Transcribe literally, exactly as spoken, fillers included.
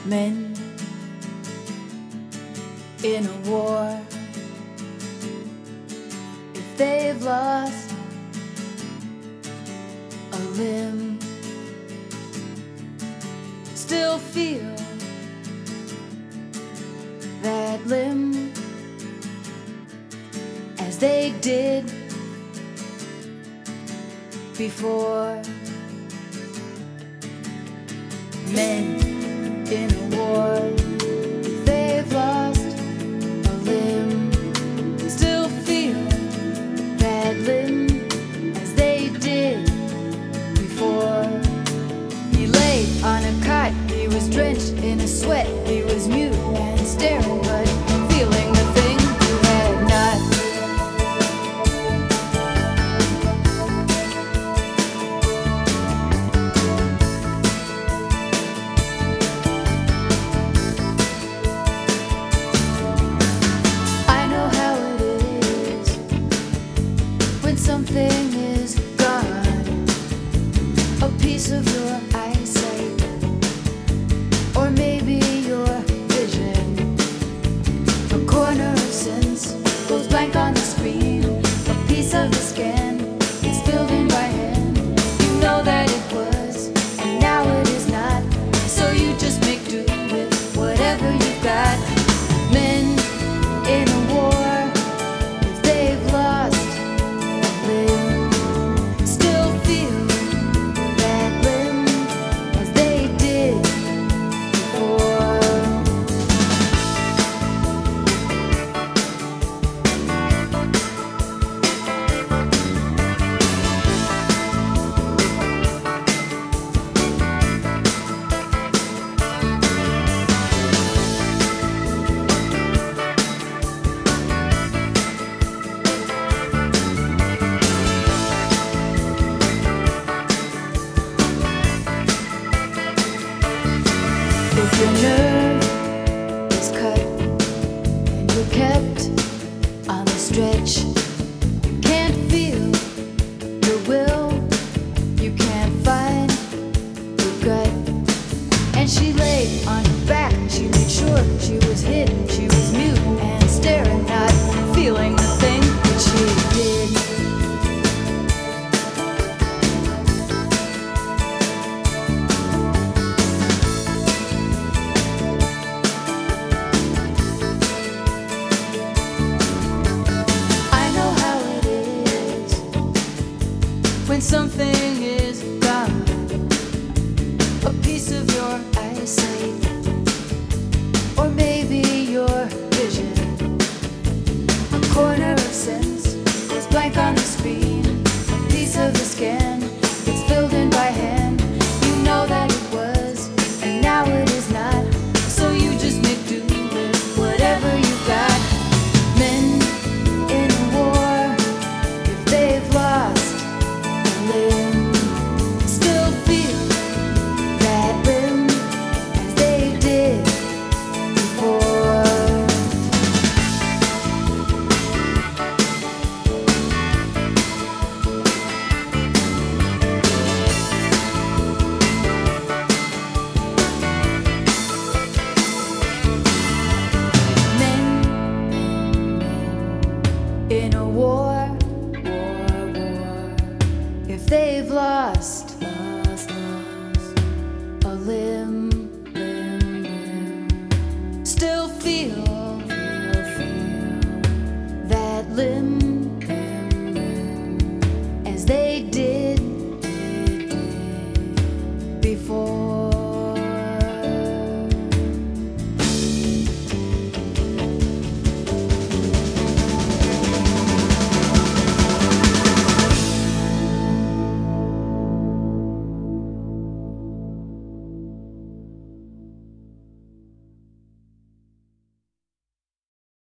Men in a war, if they've lost a limb, still feel that limb as they did before. Men in a war, if they've lost a limb, still feel that limb as they did before. He lay on a cot, he was drenched in a sweat, he was mute and staring, but feeling the thing he had not. Something is gone, a piece of your eyesight, or maybe your vision. A corner of sense goes blank on the screen, a piece of the scan is filled in by hand. You know that it was, and now it is not, so you just make do with whatever you've got. Men in a war, if they've lost, still feel that limb as they did before. If your nerve is cut and you're kept on the stretch, you can't feel your will, you can't find your gut. And she lay on her back, she made sure she was hidden, she was mute and staring, not feeling the thing that she did. When something is gone, a piece of your eyesight, or maybe your vision, a corner of sense is blank on the screen, a piece of the scan, it's filled in by hand. You know that it was, and now it is not, so you just make do with whatever you've got. Men in a war, if they've lost, still feel that limb as they did before. Men in a war, war, war, if they've lost